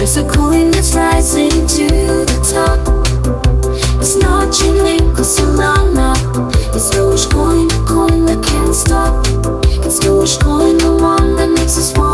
There's a coin that's rising to the top. It's not chilling cause Solana. It's Dogecoin, the coin that can't stop. It's Dogecoin, the one that makes us want